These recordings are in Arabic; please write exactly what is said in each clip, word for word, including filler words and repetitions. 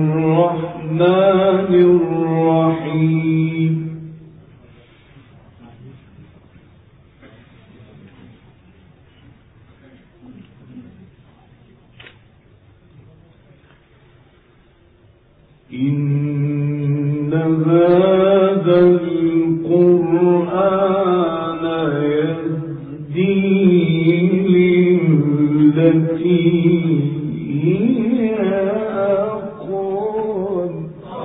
الرحمن الرحيم إن هذا القرآن يهدي للتي هي أقوم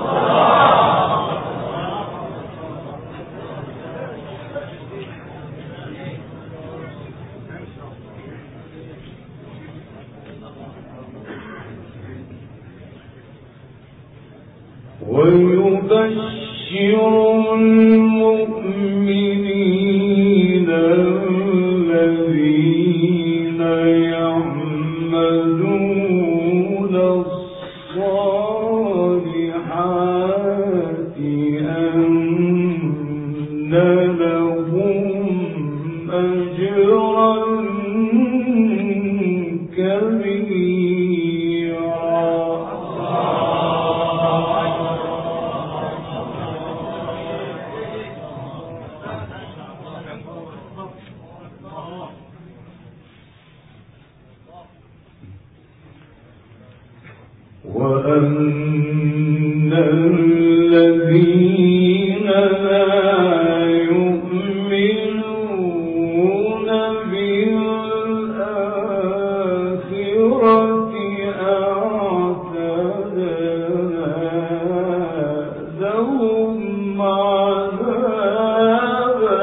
ويبشر المؤمنين الذين يعملون الصالحات أن لهم أجرا كبيرا. وأن الذين لا يؤمنون بالآخرة أعتدنا لهم عذابا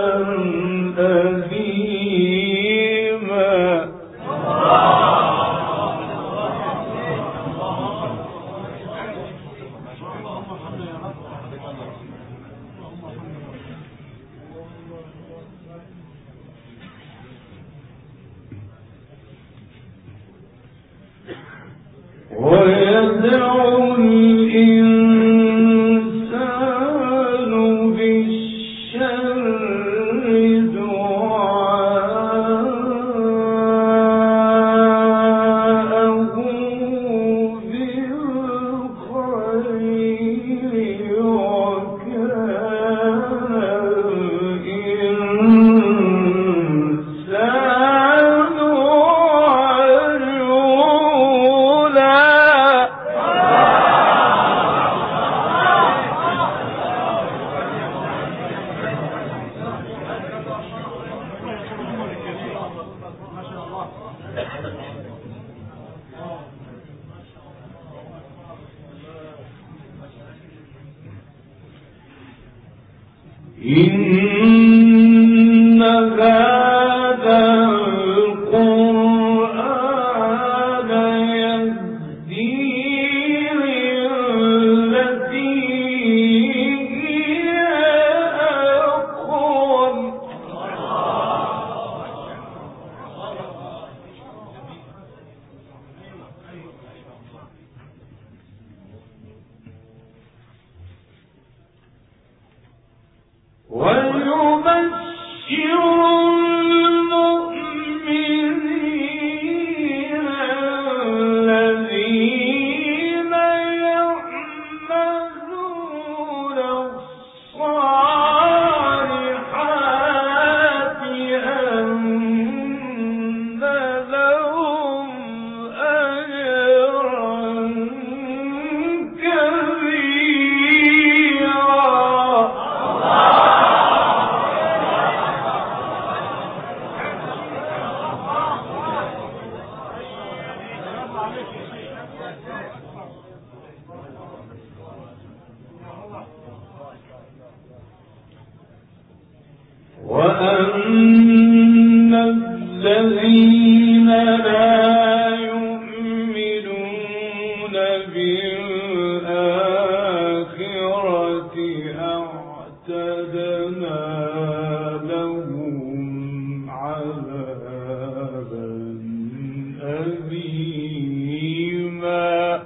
أليما. ويدعو الإنسان بالشر دعاءه بالخير وكان الإنسان إن هذا القرآن يهدي للتي هي أقوم. ويبشر المؤمنين الذين يعملون الصالحات أن لهم أجرا كبيرا. وأن الذين لا يؤمنون بالآخرة أعتدنا لهم عذابا أليما.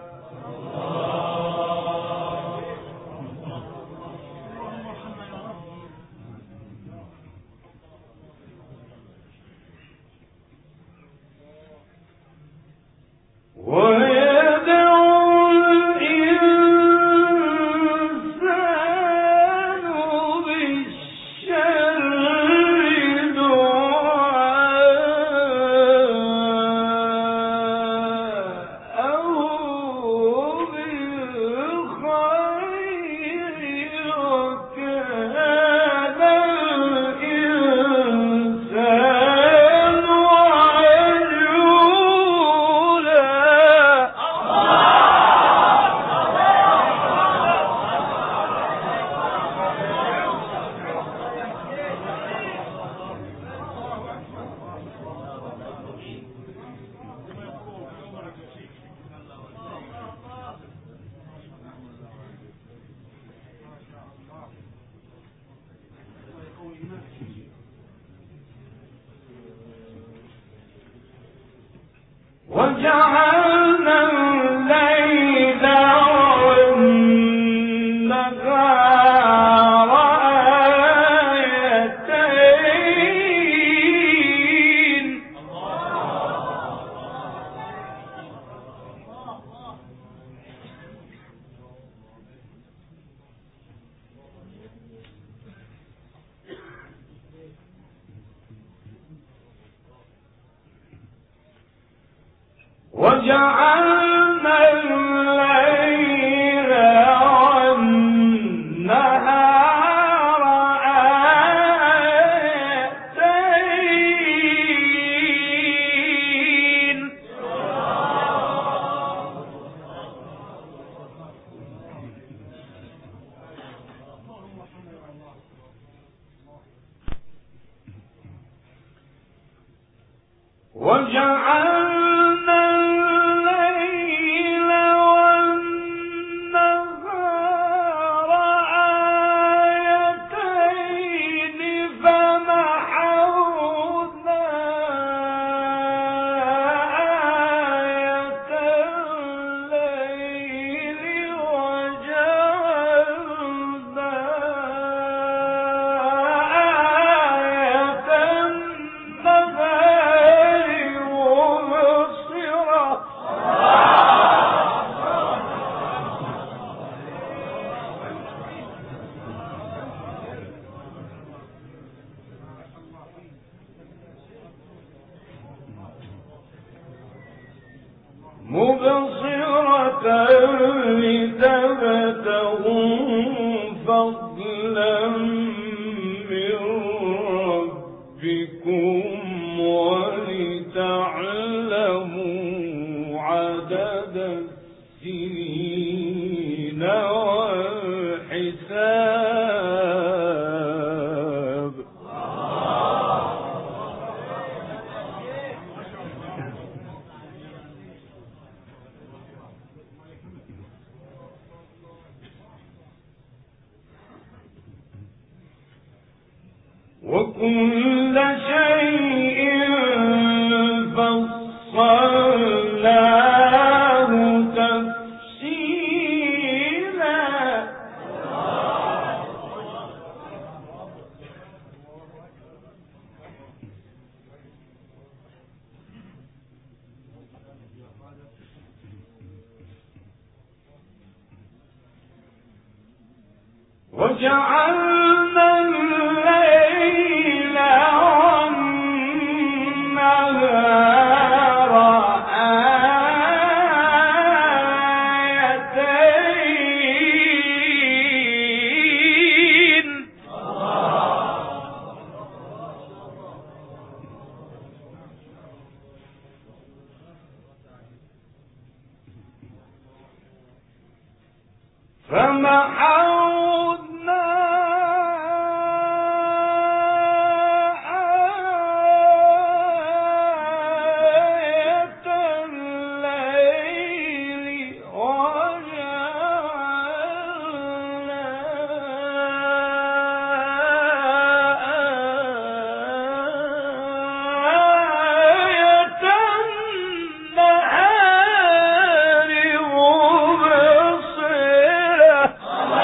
وجعلنا الليل والنهار آيتين وجعلنا الليل والنهار آيتين وجعلنا الليل والنهار آيتين فمحونا آية الليل وجعلنا آية النهار مبصرة مبصرة لتبتغوا فضلا من ربكم ولتعلموا عدد السنين والحساب وكل شيء فصلناه تفصيلا وجعلنا الليل والنهار آيتين فمحونا آية الليل وجعلنا آية النهار مبصرة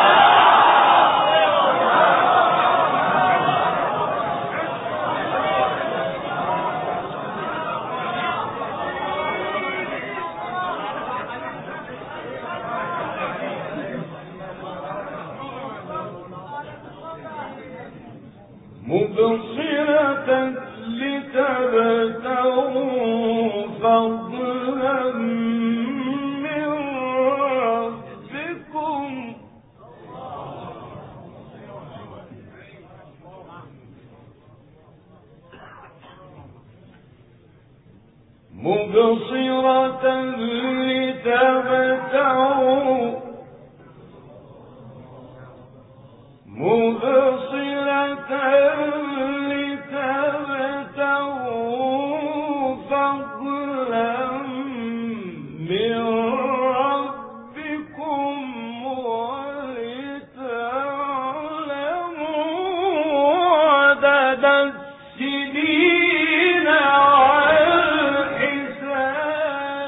مبصرة لتبتغوا فضلا من ربكم مبصرة لتبتغوا مبصرة لتبتغوا فضلا من ربكم ولتعلموا عدد السنين والحساب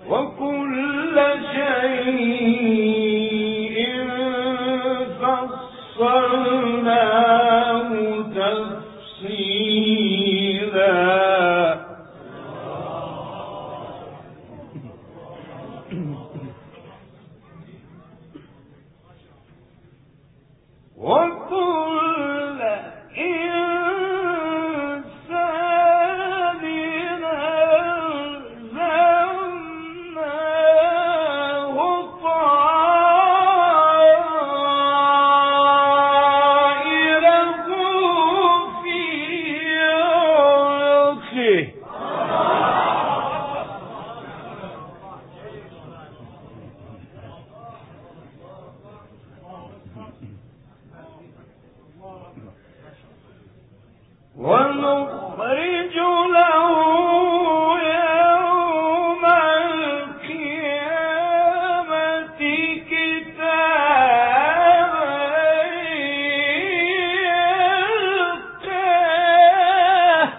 وكل شيء فصلناه تفصيلا. وكل إنسان ألزمناه طائره في عنقه. ونخرج له يوم القيامة كتابا يلقاه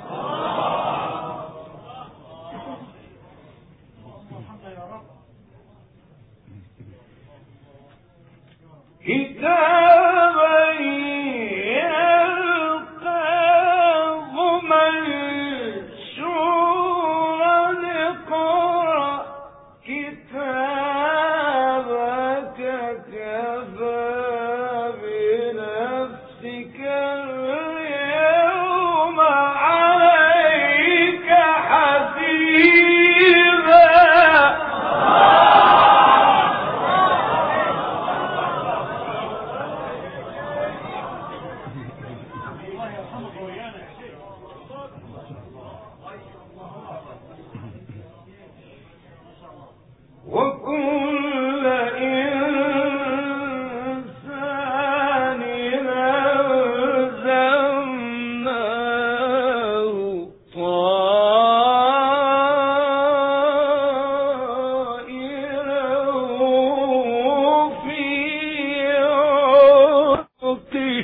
كتابا وكل إنسان ألزمناه طائره في عنقه.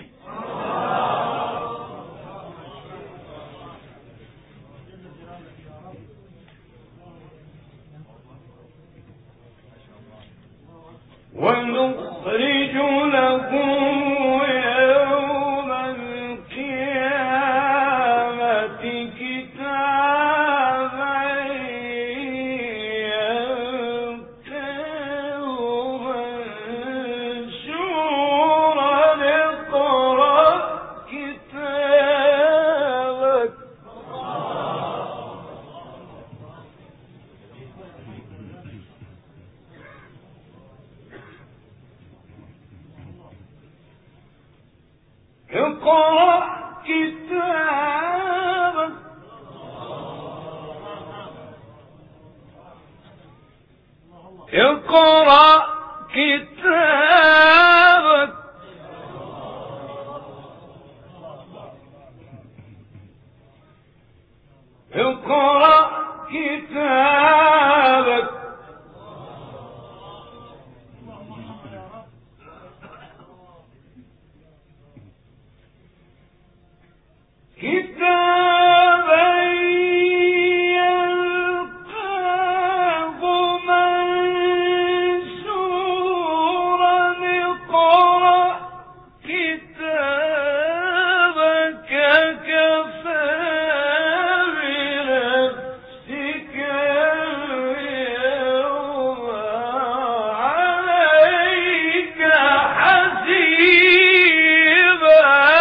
ونخرج له يوم القيامة كتابا يلقاه منشورا اقرأ كتابك. اقرأ كتابك اقرأ كتابك اقرأ كتابك كتابا يلقاه منشورا اقرأ كتابك كفى بنفسك اليوم عليك حسيبا.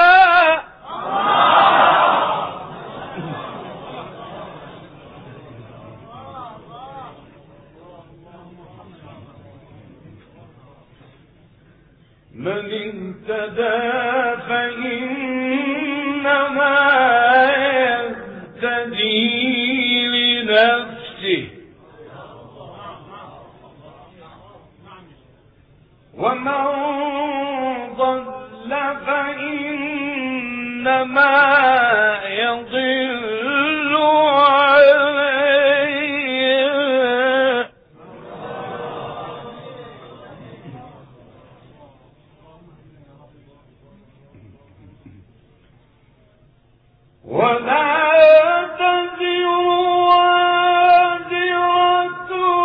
من اهتدى فإنما يهتدي لنفسه ومن ضل فإنما يضل عليه. ولا تزر وازرة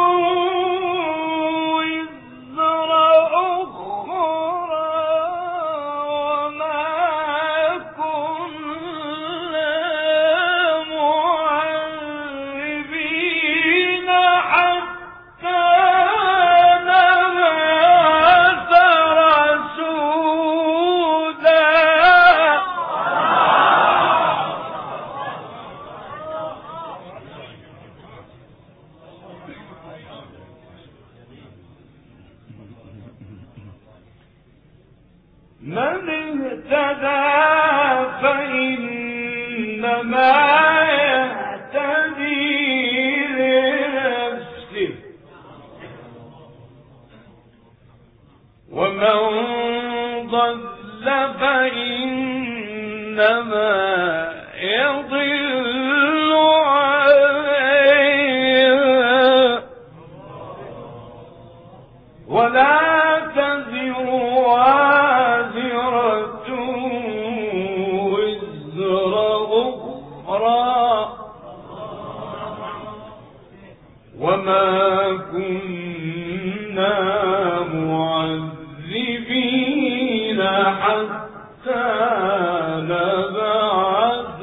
من اهتدى فإنما يهتدي لنفسه ومن ضل فإنما يضل عليها ولا تزر وازرة وزر أخرى وما كنا معذبين حتى نبعث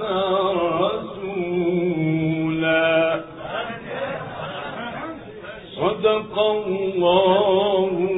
رسولا صدق الله